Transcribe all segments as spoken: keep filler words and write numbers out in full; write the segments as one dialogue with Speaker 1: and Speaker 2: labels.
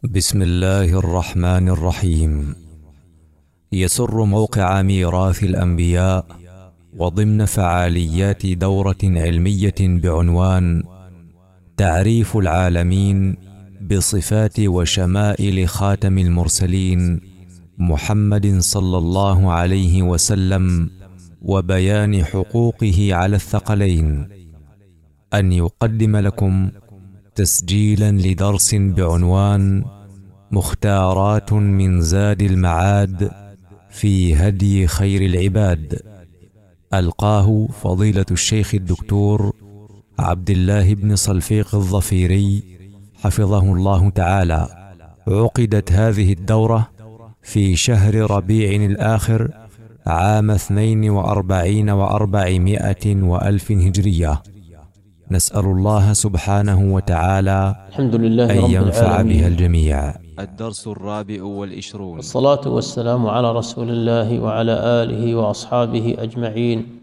Speaker 1: بسم الله الرحمن الرحيم. يسر موقع ميراث الأنبياء وضمن فعاليات دورة علمية بعنوان تعريف العالمين بصفات وشمائل خاتم المرسلين محمد صلى الله عليه وسلم وبيان حقوقه على الثقلين، أن يقدم لكم تسجيلا لدرس بعنوان مختارات من زاد المعاد في هدي خير العباد، ألقاه فضيلة الشيخ الدكتور عبد الله بن صلفيق الظفيري حفظه الله تعالى. عقدت هذه الدورة في شهر ربيع الآخر عام اثنين وأربعين وأربعمائة وألف هجرية. نسأل الله سبحانه وتعالى
Speaker 2: الحمد لله
Speaker 1: أن
Speaker 2: رب
Speaker 1: ينفع
Speaker 2: العالمين.
Speaker 1: بها الجميع.
Speaker 3: الدرس الرابع والعشرون.
Speaker 2: والصلاة والسلام على رسول الله وعلى آله وأصحابه أجمعين.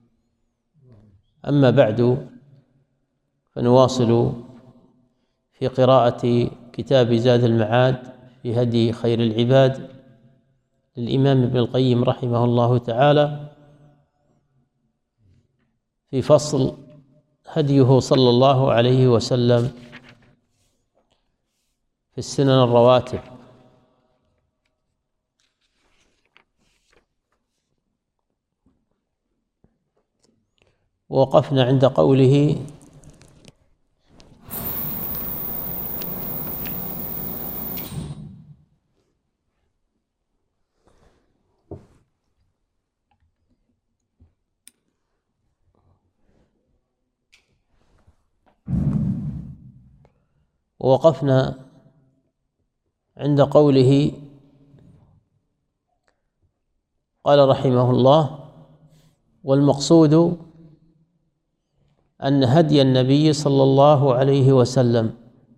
Speaker 2: أما بعد، فنواصل في قراءة كتاب زاد المعاد في هدي خير العباد للإمام ابن القيم رحمه الله تعالى، في فصل هديه صلى الله عليه وسلم في السنن الرواتب. ووقفنا عند قوله: ووقفنا عند قوله قال رحمه الله: والمقصود أن هدي النبي صلى الله عليه وسلم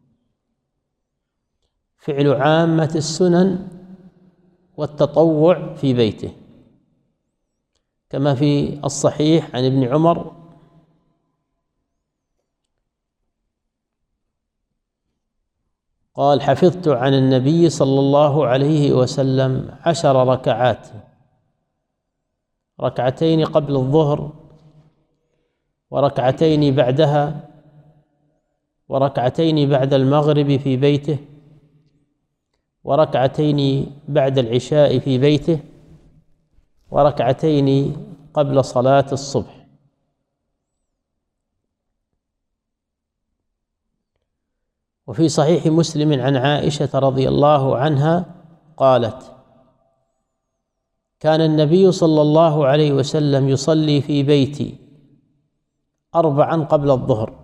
Speaker 2: فعل عامة السنن والتطوع في بيته، كما في الصحيح عن ابن عمر قال: حفظت عن النبي صلى الله عليه وسلم عشر ركعات، ركعتين قبل الظهر وركعتين بعدها وركعتين بعد المغرب في بيته وركعتين بعد العشاء في بيته وركعتين قبل صلاة الصبح. وفي صحيح مسلم عن عائشة رضي الله عنها قالت: كان النبي صلى الله عليه وسلم يصلي في بيتي أربعا قبل الظهر،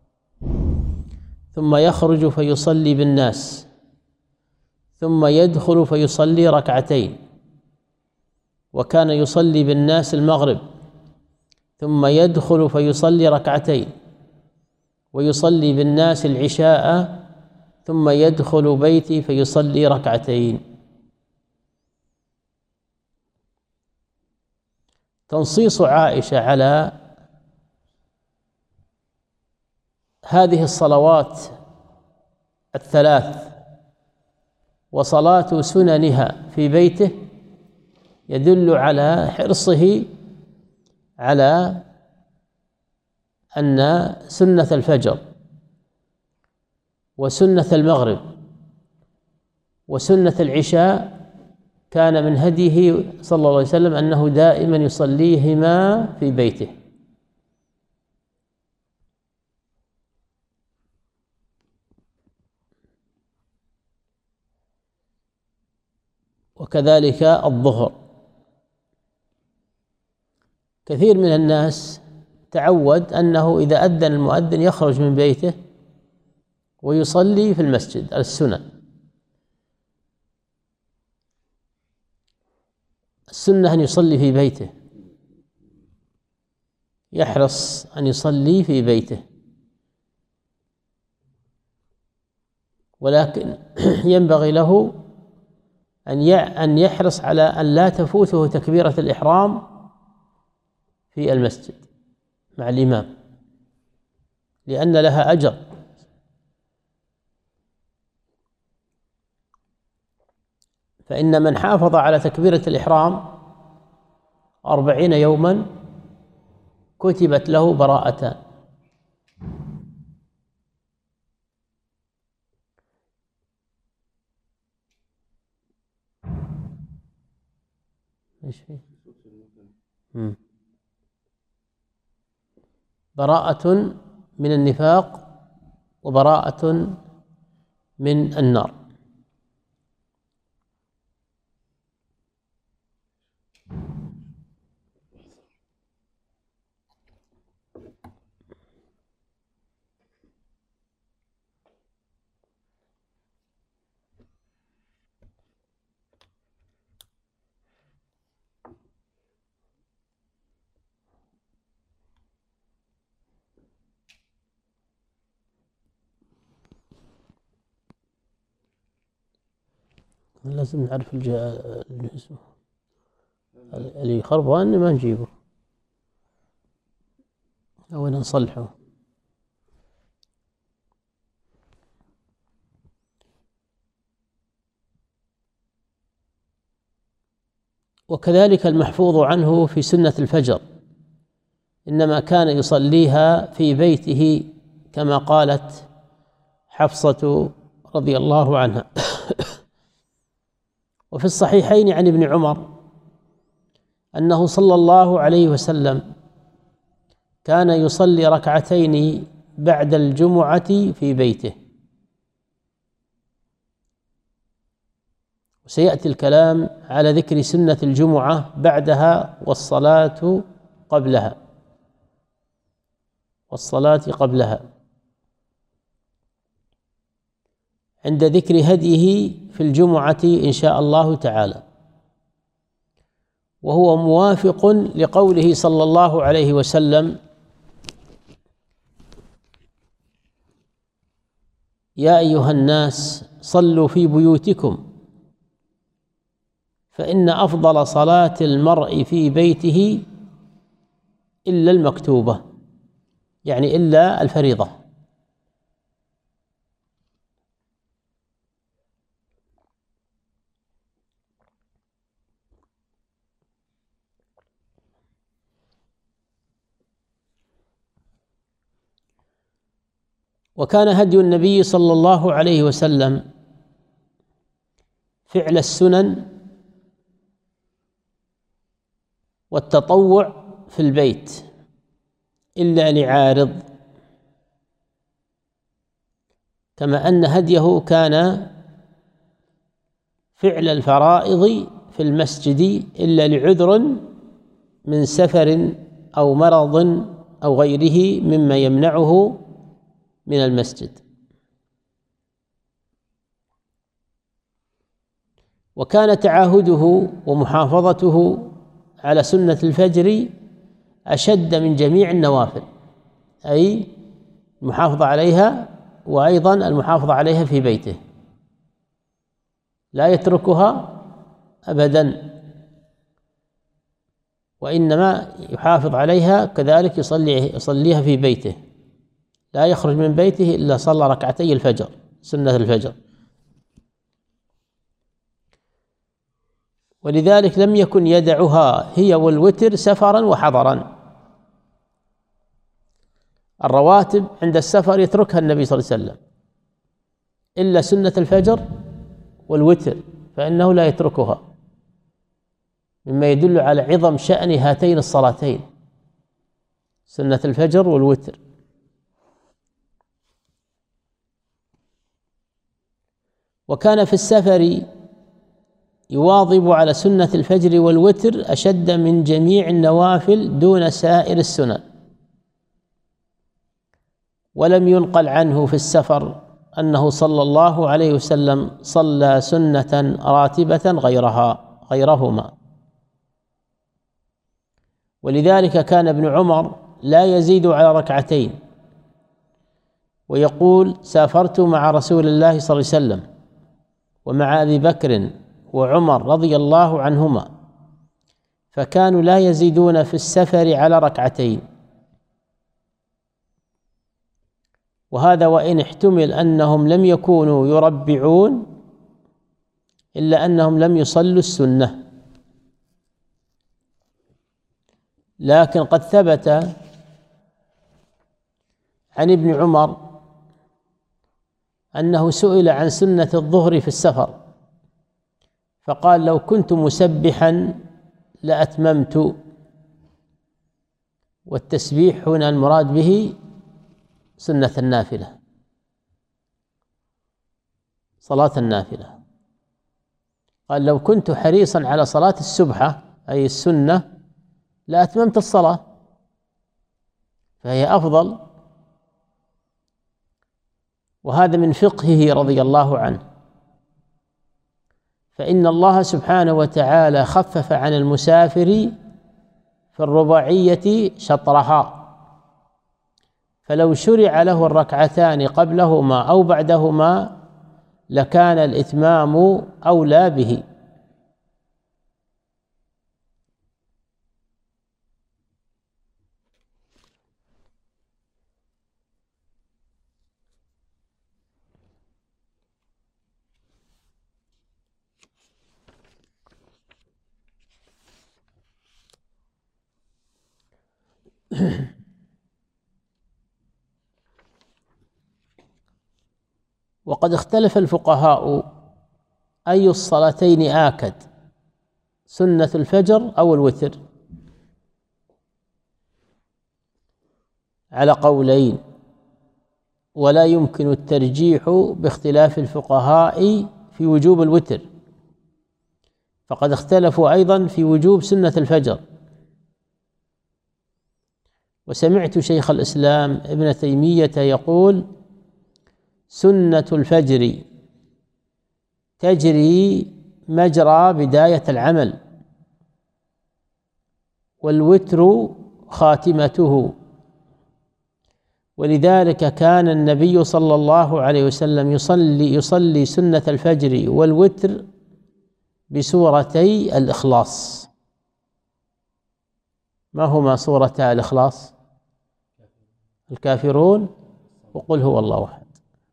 Speaker 2: ثم يخرج فيصلي بالناس، ثم يدخل فيصلي ركعتين، وكان يصلي بالناس المغرب، ثم يدخل فيصلي ركعتين، ويصلي بالناس العشاء، ثم يدخل بيتي فيصلي ركعتين. تنصيص عائشة على هذه الصلوات الثلاث وصلاة سننها في بيته يدل على حرصه على أن سنة الفجر وسنة المغرب وسنة العشاء كان من هديه صلى الله عليه وسلم أنه دائما يصليهما في بيته. وكذلك الظهر. كثير من الناس تعود أنه إذا أذن المؤذن يخرج من بيته ويصلي في المسجد السنة. السنة أن يصلي في بيته، يحرص أن يصلي في بيته، ولكن ينبغي له أن يحرص على أن لا تفوته تكبيرة الإحرام في المسجد مع الإمام، لأن لها أجر. فإن من حافظ على تكبيرة الإحرام أربعين يوما كتبت له براءتان. ايش فيه؟ براءة من النفاق وبراءة من النار. لازم نعرف الجسم اللي يخربان ما نجيبه أو نصلحه. وكذلك المحفوظ عنه في سنة الفجر إنما كان يصليها في بيته كما قالت حفصة رضي الله عنها. وفي الصحيحين عن ابن عمر أنه صلى الله عليه وسلم كان يصلي ركعتين بعد الجمعة في بيته. وسيأتي الكلام على ذكر سنة الجمعة بعدها والصلاة قبلها والصلاة قبلها عند ذكر هديه في الجمعة إن شاء الله تعالى. وهو موافق لقوله صلى الله عليه وسلم: يا أيها الناس صلوا في بيوتكم فإن أفضل صلاة المرء في بيته إلا المكتوبة، يعني إلا الفريضة. وكان هدي النبي صلى الله عليه وسلم فعل السنن والتطوع في البيت إلا لعارض، كما أن هديه كان فعل الفرائض في المسجد إلا لعذر من سفر أو مرض أو غيره مما يمنعه من المسجد. وكان تعاهده ومحافظته على سنة الفجر أشد من جميع النوافل، أي المحافظة عليها وأيضا المحافظة عليها في بيته، لا يتركها أبدا، وإنما يحافظ عليها كذلك يصلي يصليها في بيته، لا يخرج من بيته إلا صلى ركعتي الفجر سنة الفجر. ولذلك لم يكن يدعها هي والوتر سفرا وحضرا. الرواتب عند السفر يتركها النبي صلى الله عليه وسلم إلا سنة الفجر والوتر فإنه لا يتركها، مما يدل على عظم شأن هاتين الصلاتين سنة الفجر والوتر. وكان في السفر يواظب على سنة الفجر والوتر أشد من جميع النوافل دون سائر السنن. ولم ينقل عنه في السفر أنه صلى الله عليه وسلم صلى سنة راتبة غيرها غيرهما. ولذلك كان ابن عمر لا يزيد على ركعتين، ويقول: سافرت مع رسول الله صلى الله عليه وسلم ومع أبي بكر وعمر رضي الله عنهما، فكانوا لا يزيدون في السفر على ركعتين. وهذا وإن احتمل أنهم لم يكونوا يربعون إلا أنهم لم يصلوا السنة. لكن قد ثبت عن ابن عمر أنه سئل عن سنة الظهر في السفر فقال: لو كنت مسبحا لأتممت. والتسبيح هنا المراد به سنة النافلة، صلاة النافلة. قال: لو كنت حريصا على صلاة السبحة أي السنة لأتممت الصلاة، فهي أفضل. وهذا من فقهه رضي الله عنه، فإن الله سبحانه وتعالى خفف عن المسافر في الرباعية شطرها، فلو شرع له الركعتان قبلهما أو بعدهما لكان الإتمام أولى به. وقد اختلف الفقهاء أي الصلاتين آكد، سنة الفجر أو الوتر، على قولين، ولا يمكن الترجيح باختلاف الفقهاء في وجوب الوتر، فقد اختلفوا أيضا في وجوب سنة الفجر. وسمعت شيخ الإسلام ابن تيمية يقول: سنة الفجر تجري مجرى بداية العمل، والوتر خاتمته، ولذلك كان النبي صلى الله عليه وسلم يصلي يصلي سنة الفجر والوتر بسورتي الإخلاص. ما هما سورتا الإخلاص؟ الكافرون وقل هو الله أحد.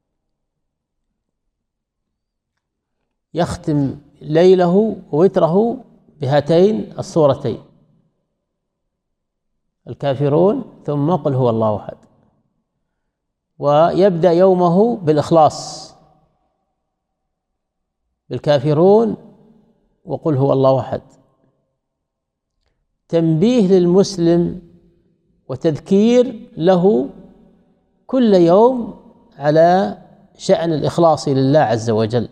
Speaker 2: يختم ليله ووتره بهاتين السورتين، الكافرون ثم قل هو الله أحد، ويبدأ يومه بالإخلاص، بالكافرون وقل هو الله أحد، تنبيه للمسلم وتذكير له كل يوم على شأن الإخلاص لله عز وجل،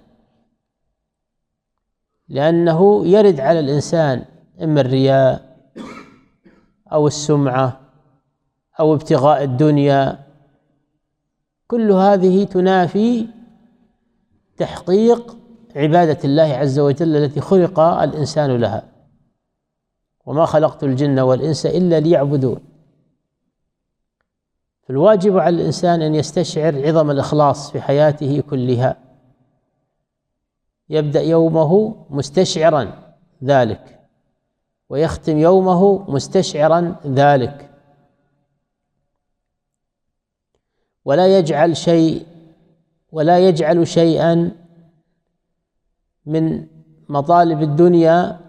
Speaker 2: لأنه يرد على الإنسان إما الرياء أو السمعة أو ابتغاء الدنيا، كل هذه تنافي تحقيق عبادة الله عز وجل التي خلق الإنسان لها، وما خلقت الجن والإنس إلا ليعبدون. فالواجب على الإنسان أن يستشعر عظم الإخلاص في حياته كلها، يبدأ يومه مستشعرا ذلك، ويختم يومه مستشعرا ذلك، ولا يجعل شيء ولا يجعل شيئا من مطالب الدنيا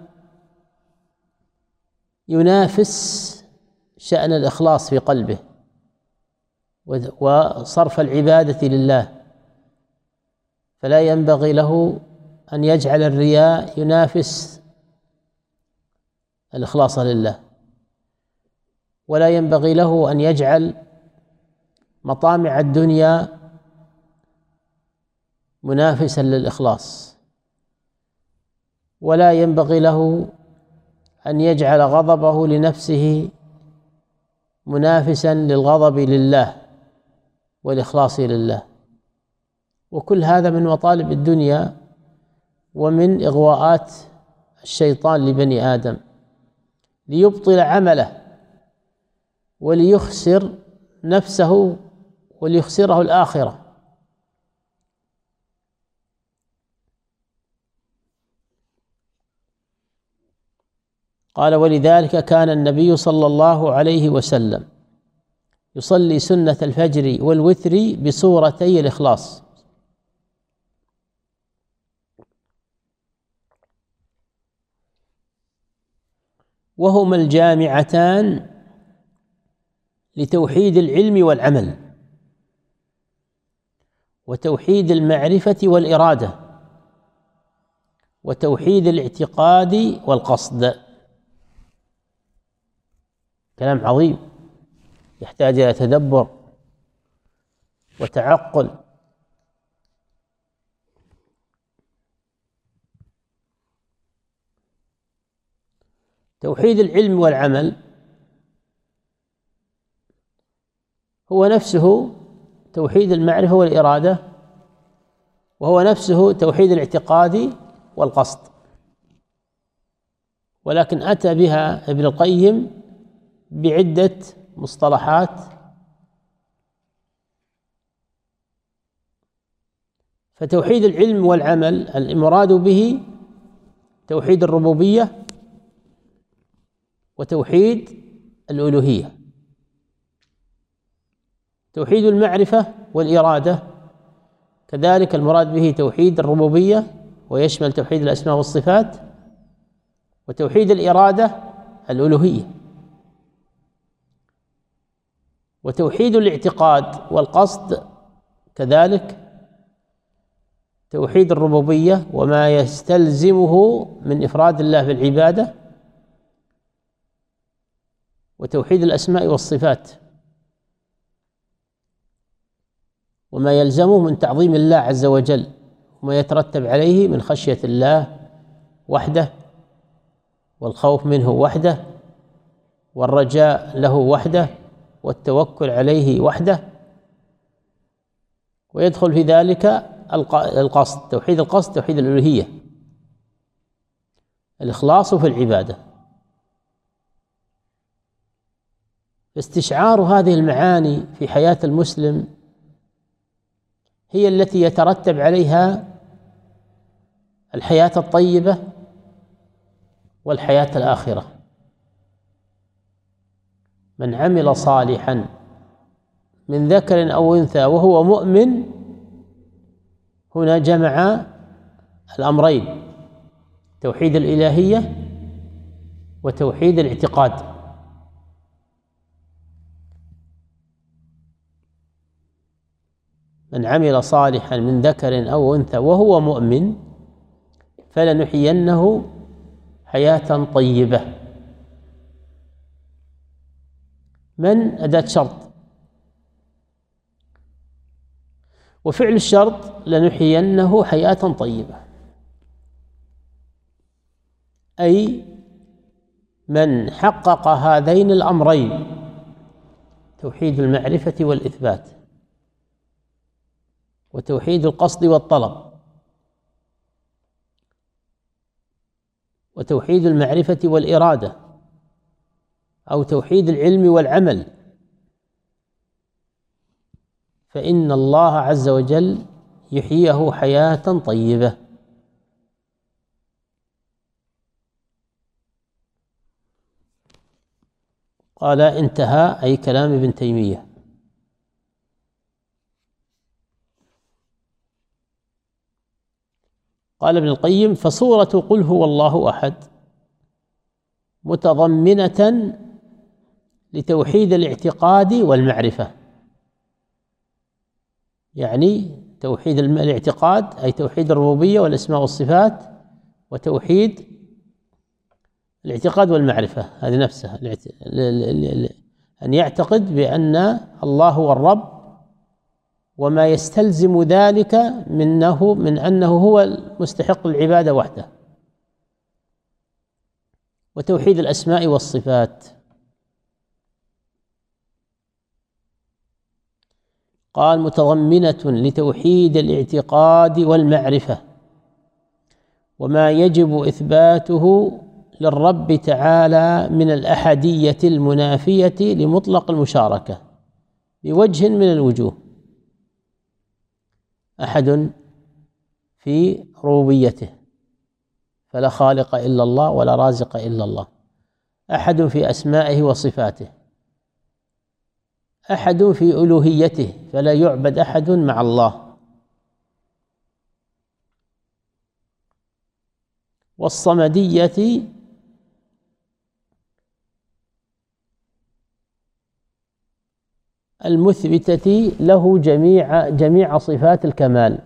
Speaker 2: ينافس شأن الإخلاص في قلبه وصرف العبادة لله، فلا ينبغي له أن يجعل الرياء ينافس الإخلاص لله، ولا ينبغي له أن يجعل مطامع الدنيا منافسا للإخلاص، ولا ينبغي له أن يجعل غضبه لنفسه منافسا للغضب لله والإخلاص لله. وكل هذا من مطالب الدنيا ومن إغواءات الشيطان لبني آدم ليبطل عمله وليخسر نفسه وليخسره الآخرة. قال: ولذلك كان النبي صلى الله عليه وسلم يصلي سنة الفجر والوتر بسورتي الإخلاص. وهما الجامعتان لتوحيد العلم والعمل وتوحيد المعرفة والإرادة وتوحيد الاعتقاد والقصد. كلام عظيم يحتاج إلى تدبر وتعقل. توحيد العلم والعمل هو نفسه توحيد المعرفة والإرادة، وهو نفسه توحيد الاعتقاد والقصد، ولكن أتى بها ابن القيم بعدة مصطلحات. فتوحيد العلم والعمل المراد به توحيد الربوبية وتوحيد الألوهية. توحيد المعرفة والإرادة كذلك المراد به توحيد الربوبية ويشمل توحيد الأسماء والصفات، وتوحيد الإرادة الألوهية. وتوحيد الاعتقاد والقصد كذلك توحيد الربوبية وما يستلزمه من إفراد الله بالعبادة، وتوحيد الأسماء والصفات وما يلزمه من تعظيم الله عز وجل وما يترتب عليه من خشية الله وحده والخوف منه وحده والرجاء له وحده والتوكل عليه وحده. ويدخل في ذلك القصد، توحيد القصد، توحيد الألوهية، الإخلاص في العبادة. استشعار هذه المعاني في حياة المسلم هي التي يترتب عليها الحياة الطيبة والحياة الآخرة. من عمل صالحا من ذكر أو أنثى وهو مؤمن، هنا جمع الأمرين: توحيد الإلهية وتوحيد الاعتقاد. من عمل صالحا من ذكر أو أنثى وهو مؤمن فلنحيينه حياة طيبة. من أداة شرط، وفعل الشرط لنحيينه حياة طيبة، أي من حقق هذين الأمرين: توحيد المعرفة والإثبات وتوحيد القصد والطلب وتوحيد المعرفة والإرادة أو توحيد العلم والعمل، فإن الله عز وجل يحييه حياة طيبة. قال انتهى، أي كلام ابن تيمية. قال ابن القيم: فصورة قل هو الله أحد متضمنة لتوحيد الاعتقاد والمعرفة، يعني توحيد الاعتقاد أي توحيد الربوبية والأسماء والصفات، وتوحيد الاعتقاد والمعرفة هذه نفسها، أن يعتقد بأن الله هو الرب وما يستلزم ذلك منه من أنه هو المستحق العبادة وحده، وتوحيد الأسماء والصفات. قال: متضمنة لتوحيد الاعتقاد والمعرفة وما يجب إثباته للرب تعالى من الأحدية المنافية لمطلق المشاركة بوجه من الوجوه: أحد في ربوبيته فلا خالق إلا الله ولا رازق إلا الله، أحد في أسمائه وصفاته، أحد في ألوهيته فلا يعبد أحد مع الله، والصمدية المثبتة له جميع جميع صفات الكمال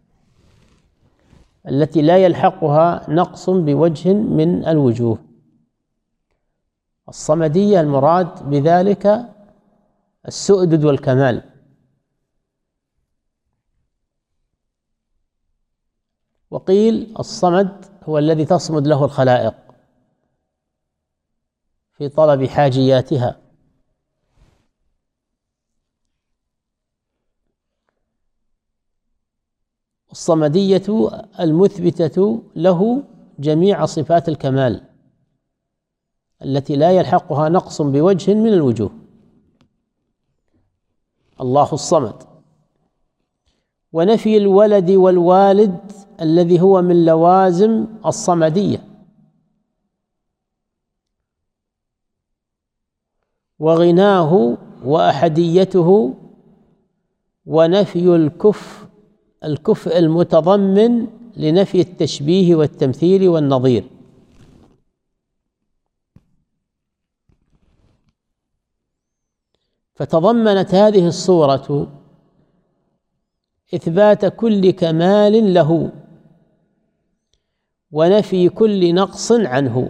Speaker 2: التي لا يلحقها نقص بوجه من الوجوه. الصمدية المراد بذلك السؤدد والكمال. وقيل الصمد هو الذي تصمد له الخلائق في طلب حاجياتها. الصمدية المثبتة له جميع صفات الكمال التي لا يلحقها نقص بوجه من الوجوه. الله الصمد. ونفي الولد والوالد الذي هو من لوازم الصمدية، وغناه وأحديته، ونفي الكفء الكفء المتضمن لنفي التشبيه والتمثيل والنظير. فتضمنت هذه الصورة إثبات كل كمال له ونفي كل نقص عنه،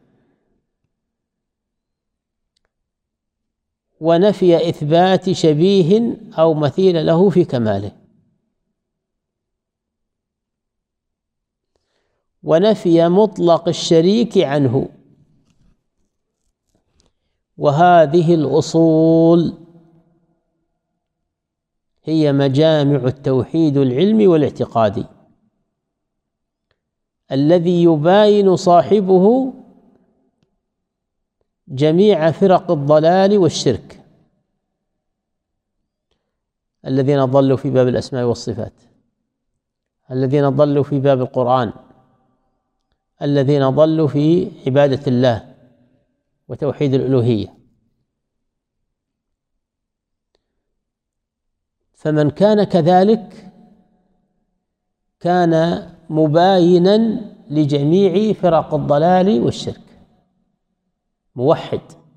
Speaker 2: ونفي إثبات شبيه أو مثيل له في كماله، ونفي مطلق الشريك عنه. وهذه الأصول هي مجامع التوحيد العلمي والاعتقادي الذي يباين صاحبه جميع فرق الضلال والشرك الذين ضلوا في باب الأسماء والصفات، الذين ضلوا في باب القرآن، الذين ضلوا في عبادة الله وتوحيد الألوهية. فمن كان كذلك كان مباينا لجميع فرق الضلال والشرك، موحد.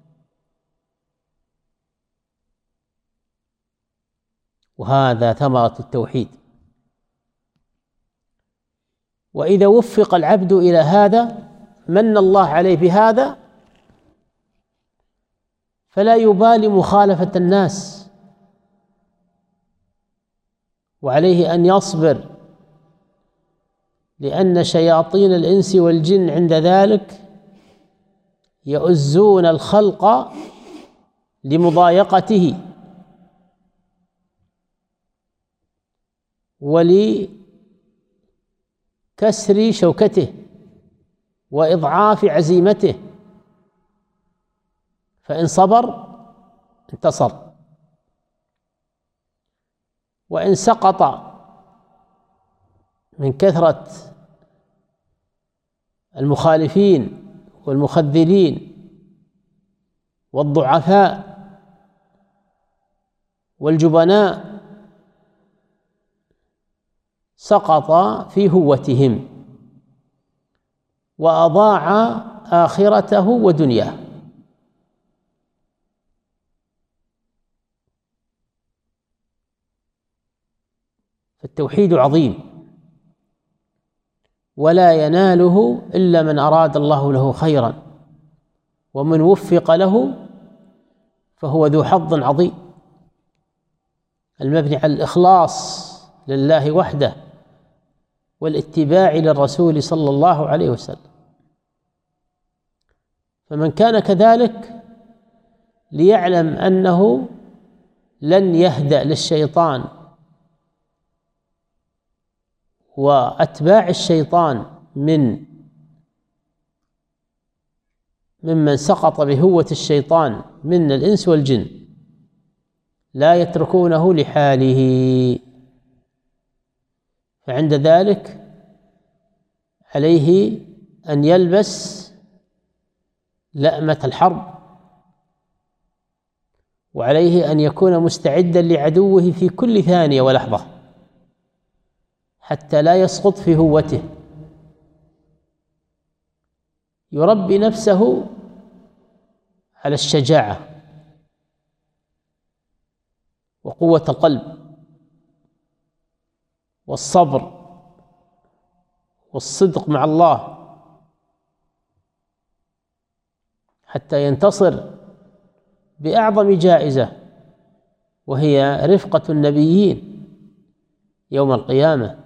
Speaker 2: وهذا ثمرة التوحيد. وإذا وفق العبد إلى هذا من الله عليه بهذا، فلا يبالي مخالفة الناس، وعليه أن يصبر، لأن شياطين الإنس والجن عند ذلك يؤزون الخلق لمضايقته ولكسر شوكته وإضعاف عزيمته، فإن صبر انتصر، وإن سقط من كثرة المخالفين والمخذلين والضعفاء والجبناء سقط في هوتهم وأضاع آخرته ودنياه. فالتوحيد عظيم ولا يناله إلا من أراد الله له خيرا، ومن وفق له فهو ذو حظ عظيم، المبني على الإخلاص لله وحده والاتباع للرسول صلى الله عليه وسلم. فمن كان كذلك ليعلم أنه لن يهدأ للشيطان وأتباع الشيطان من ممن سقط بهوة الشيطان من الإنس والجن، لا يتركونه لحاله. فعند ذلك عليه أن يلبس لأمة الحرب، وعليه أن يكون مستعدا لعدوه في كل ثانية ولحظة حتى لا يسقط في هوته. يربي نفسه على الشجاعة وقوة القلب والصبر والصدق مع الله حتى ينتصر بأعظم جائزة، وهي رفقة النبيين يوم القيامة،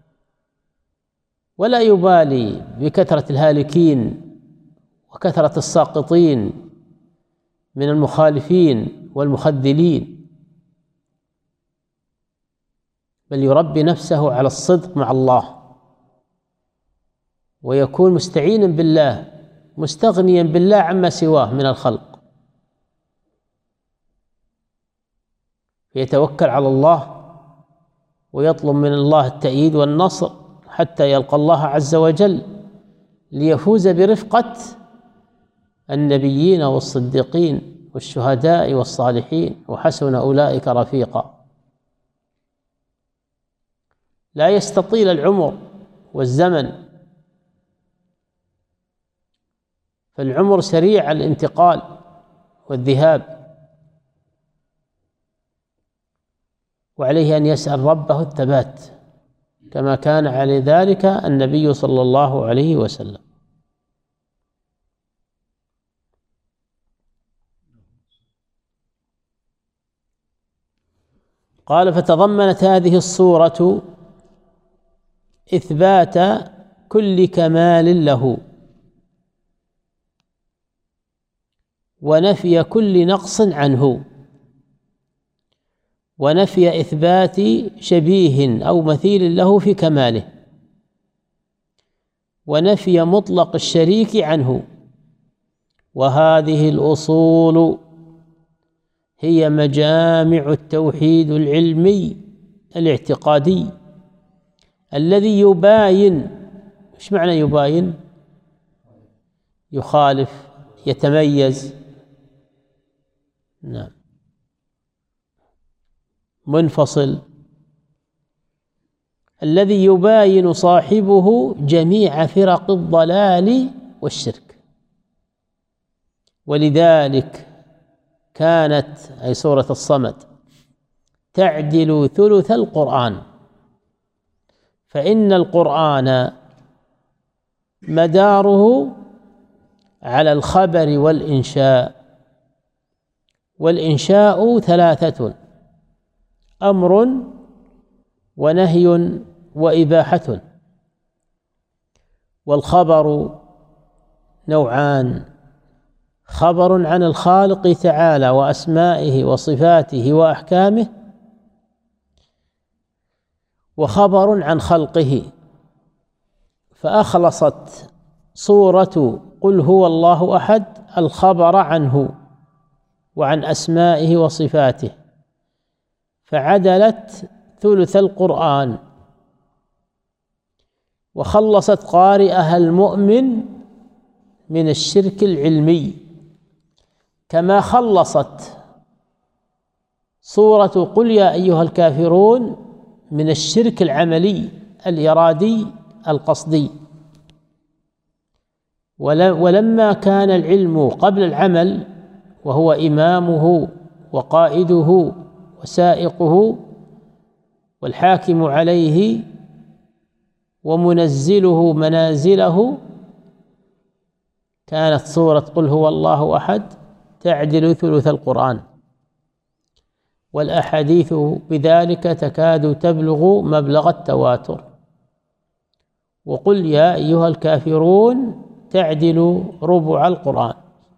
Speaker 2: ولا يبالي بكثرة الهالكين وكثرة الساقطين من المخالفين والمخذلين، بل يربي نفسه على الصدق مع الله، ويكون مستعينا بالله مستغنيا بالله عما سواه من الخلق، فيتوكل على الله ويطلب من الله التأييد والنصر حتى يلقى الله عز وجل ليفوز برفقة النبيين والصديقين والشهداء والصالحين، وحسن أولئك رفيقا. لا يستطيل العمر والزمن، فالعمر سريع الانتقال والذهاب، وعليه أن يسأل ربه الثبات كما كان على ذلك النبي صلى الله عليه وسلم. قال: فتضمنت هذه الصورة إثبات كل كمال له ونفي كل نقص عنه، ونفي إثبات شبيه أو مثيل له في كماله، ونفي مطلق الشريك عنه. وهذه الأصول هي مجامع التوحيد العلمي الاعتقادي الذي يباين. إيش معنى يباين؟ يخالف، يتميز، نعم، منفصل، الذي يباين صاحبه جميع فرق الضلال والشرك. ولذلك كانت أي سورة الصمد تعدل ثلث القرآن، فإن القرآن مداره على الخبر والإنشاء، والإنشاء ثلاثة: أمر ونهي وإباحة. والخبر نوعان: خبر عن الخالق تعالى وأسمائه وصفاته وأحكامه، وخبر عن خلقه. فأخلصت صورة قل هو الله أحد الخبر عنه وعن أسمائه وصفاته، فعدلت ثلث القرآن، وخلصت قارئها المؤمن من الشرك العلمي، كما خلصت صورة قل يا أيها الكافرون من الشرك العملي الإرادي القصدي. ولما كان العلم قبل العمل وهو إمامه وقائده وسائقه والحاكم عليه ومنزله منازله، كانت سورة قل هو الله أحد تعدل ثلث القرآن، والأحاديث بذلك تكاد تبلغ مبلغ التواتر. وقل يا أيها الكافرون تعدل ربع القرآن.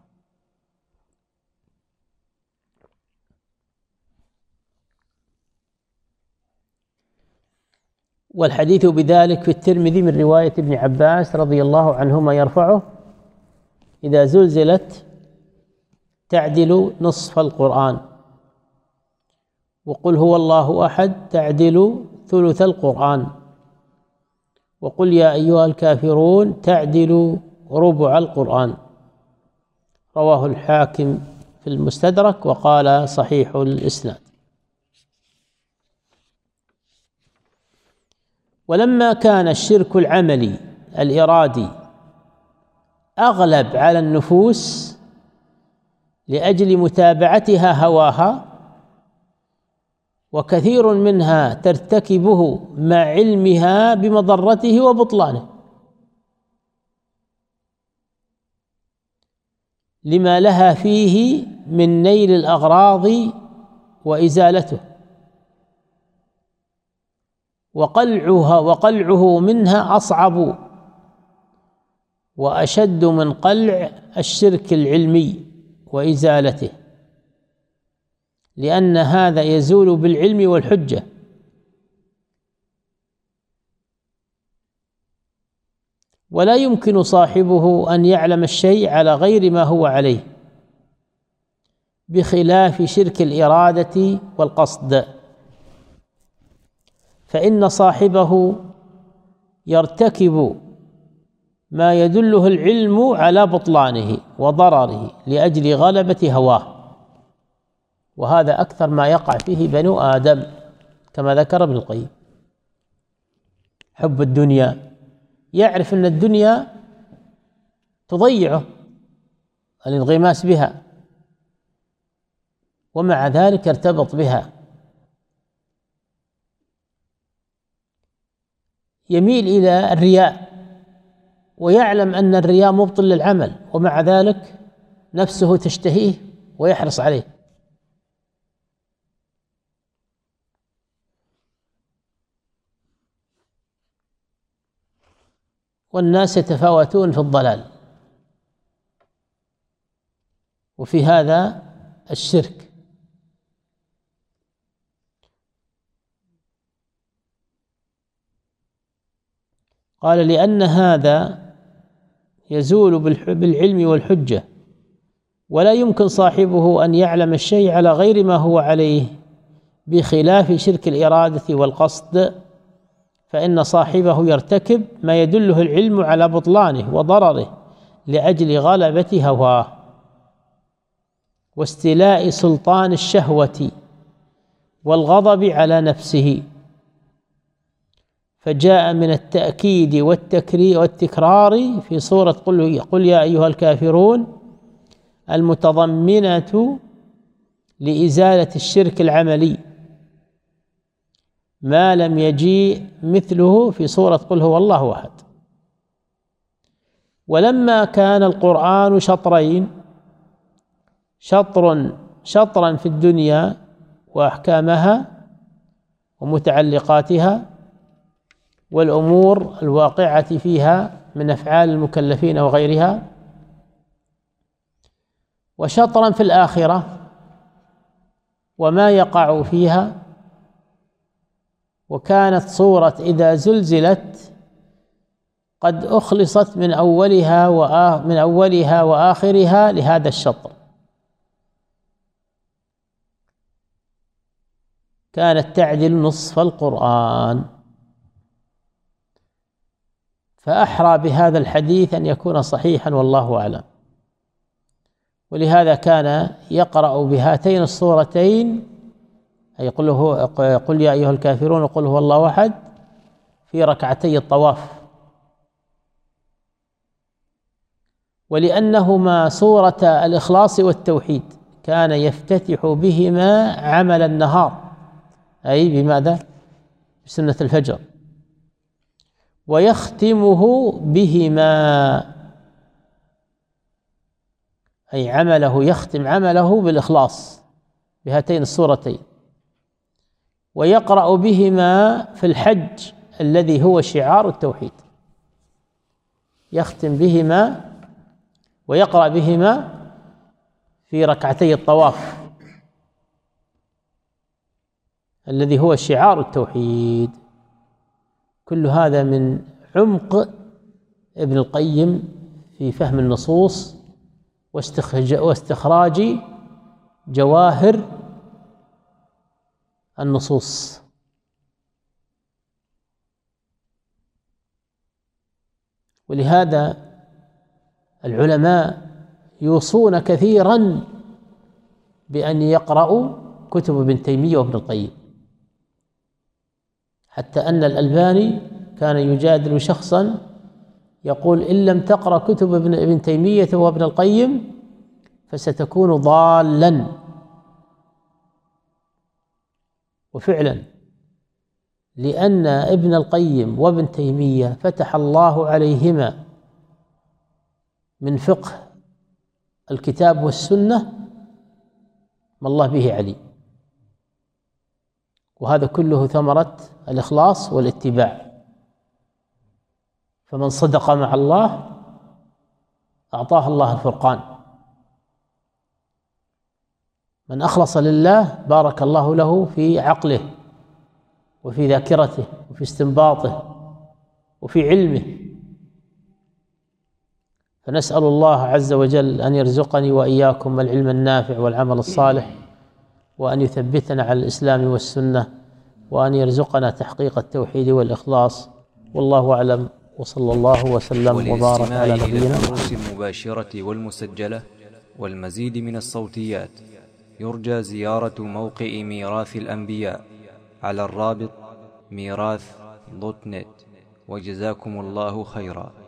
Speaker 2: والحديث بذلك في الترمذي من رواية ابن عباس رضي الله عنهما يرفعه: إذا زلزلت تعدل نصف القرآن، وقل هو الله أحد تعدل ثلث القرآن، وقل يا أيها الكافرون تعدل ربع القرآن. رواه الحاكم في المستدرك وقال صحيح الإسناد. ولما كان الشرك العملي الإرادي أغلب على النفوس لأجل متابعتها هواها، وكثير منها ترتكبه مع علمها بمضرته وبطلانه، لما لها فيه من نيل الأغراض وإزالته، وقلعها وقلعه منها أصعب وأشد من قلع الشرك العلمي وإزالته، لأن هذا يزول بالعلم والحجة، ولا يمكن صاحبه أن يعلم الشيء على غير ما هو عليه، بخلاف شرك الإرادة والقصد، فإن صاحبه يرتكب ما يدله العلم على بطلانه وضرره لأجل غلبة هواه، وهذا أكثر ما يقع فيه بنو آدم كما ذكر ابن القيم. حب الدنيا، يعرف أن الدنيا تضيعه الانغماس بها، ومع ذلك يرتبط بها، يميل إلى الرياء ويعلم أن الرياء مبطل للعمل، ومع ذلك نفسه تشتهيه ويحرص عليه. والناس يتفاوتون في الضلال، وفي هذا الشرك. قال: لأن هذا يزول بالعلم والحجة، ولا يمكن صاحبه أن يعلم الشيء على غير ما هو عليه، بخلاف شرك الإرادة والقصد، فإن صاحبه يرتكب ما يدله العلم على بطلانه وضرره لأجل غلبة هواه واستيلاء سلطان الشهوة والغضب على نفسه، فجاء من التأكيد والتكرار في سورة قل, قل يا أيها الكافرون المتضمنة لإزالة الشرك العملي، ما لم يجيء مثله في سورة قل هو الله أحد. ولما كان القرآن شطرين، شطر شطرا في الدنيا وأحكامها ومتعلقاتها والأمور الواقعة فيها من أفعال المكلفين وغيرها، وشطرا في الآخرة وما يقع فيها، وكانت صورة إذا زلزلت قد أخلصت من أولها من أولها وآخرها لهذا الشطر، كانت تعدل نصف القرآن. فأحرى بهذا الحديث أن يكون صحيحا والله أعلم، ولهذا كان يقرأ بهاتين الصورتين، أي قل, هو قل يا أيها الكافرون وقل هو الله أحد، في ركعتي الطواف، ولأنهما سورة الإخلاص والتوحيد كان يفتتح بهما عمل النهار، أي بماذا؟ بسنة الفجر، ويختمه بهما، أي عمله يختم عمله بالإخلاص بهاتين السورتين، ويقرأ بهما في الحج الذي هو شعار التوحيد، يختم بهما ويقرأ بهما في ركعتي الطواف الذي هو شعار التوحيد. كل هذا من عمق ابن القيم في فهم النصوص واستخراج جواهر النصوص. ولهذا العلماء يوصون كثيرا بأن يقرأوا كتب ابن تيمية وابن القيم، حتى أن الألباني كان يجادل شخصا يقول: إن لم تقرأ كتب ابن تيمية وابن القيم فستكون ضالا. وفعلا لأن ابن القيم وابن تيمية فتح الله عليهما من فقه الكتاب والسنة ما الله به عليم، وهذا كله ثمرة الإخلاص والاتباع. فمن صدق مع الله أعطاه الله الفرقان، من أخلص لله بارك الله له في عقله وفي ذاكرته وفي استنباطه وفي علمه. فنسأل الله عز وجل أن يرزقني وإياكم العلم النافع والعمل الصالح، وأن يثبتنا على الإسلام والسنة، وأن يرزقنا تحقيق التوحيد والإخلاص. والله أعلم، وصلى الله وسلم وبارك على نبينا
Speaker 3: الدروس المباشرة والمسجلة والمزيد من الصوتيات يرجى زيارة موقع ميراث الأنبياء على الرابط ميراث دوت نت. وجزاكم الله خيرا.